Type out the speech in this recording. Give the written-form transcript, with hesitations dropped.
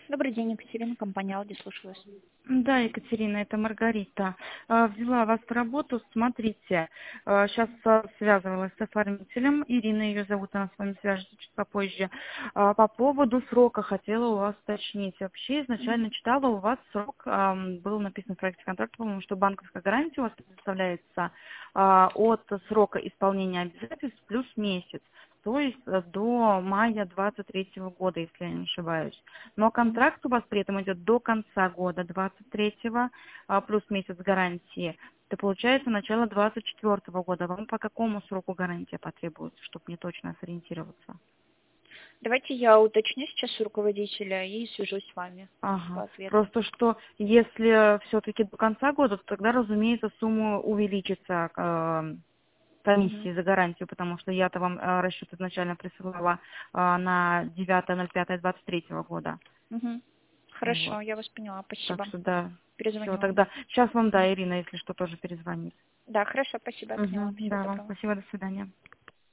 Добрый день, Екатерина, компания Audi, слушаю вас. Да, Екатерина, это Маргарита. Взяла вас в работу. Смотрите, сейчас связывалась с оформителем. Ирина ее зовут, она с вами свяжется чуть попозже. По поводу срока хотела у вас уточнить. Вообще изначально читала, у вас срок, был написан в проекте контракта, по-моему, что банковская гарантия у вас предоставляется от срока исполнения обязательств плюс месяц. То есть до мая 23 года, если я не ошибаюсь. Но Мгм. контракт у вас при этом идет до конца года 23-го, плюс месяц гарантии. Это получается начало 24 года. Вам по какому сроку гарантия потребуется, чтобы мне точно сориентироваться? Давайте я уточню сейчас у руководителя и свяжусь с вами по Ага. ответу. Просто что если все-таки до конца года, то тогда, разумеется, сумма увеличится Мгм. комиссии за гарантию, потому что я-то вам расчет изначально присылала на 9.05.23 года. Мгм. Вот. Хорошо, я вас поняла, Так спасибо. что да, все Перезвоню вам. тогда. Сейчас вам, Мгм. да, Ирина, если что, тоже перезвонит. Да, хорошо, спасибо, я поняла. Угу, Всего да, вам доброго. спасибо, до свидания.